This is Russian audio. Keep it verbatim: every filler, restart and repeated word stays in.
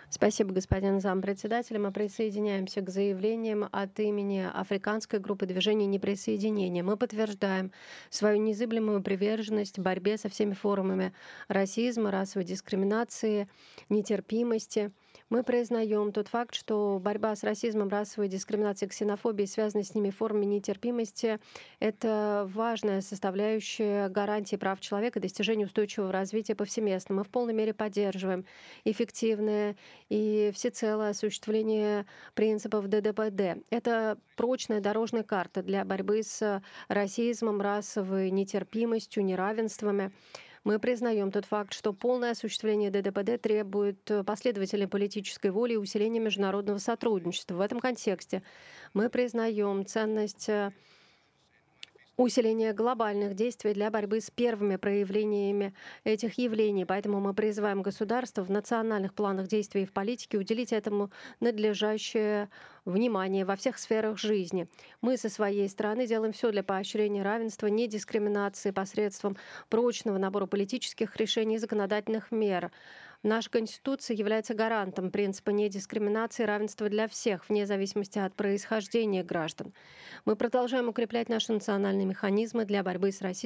Спасибо, господин зампредседателя. Мы присоединяемся к заявлениям от имени Африканской группы движения неприсоединения. Мы подтверждаем свою незыблемую приверженность борьбе со всеми формами расизма, расовой дискриминации, нетерпимости. Мы признаем тот факт, что борьба с расизмом, расовой дискриминацией, ксенофобией, связанной с ними формами нетерпимости, это важная составляющая гарантии прав человека и достижения устойчивого развития повсеместно. Мы в полной мере поддерживаем эффективное и всецелое осуществление принципов Д Д П Д. Это прочная дорожная карта для борьбы с расизмом, расовой нетерпимостью, неравенствами. Мы признаем тот факт, что полное осуществление Д Д П Д требует э, последовательной политической воли и усиления международного сотрудничества. В этом контексте мы признаем ценность э, усиление глобальных действий для борьбы с первыми проявлениями этих явлений. Поэтому мы призываем государства в национальных планах действий и в политике уделить этому надлежащее внимание во всех сферах жизни. Мы со своей стороны делаем все для поощрения равенства, недискриминации посредством прочного набора политических решений и законодательных мер. Наша Конституция является гарантом принципа недискриминации и равенства для всех, вне зависимости от происхождения граждан. Мы продолжаем укреплять наши национальные механизмы для борьбы с расизмом,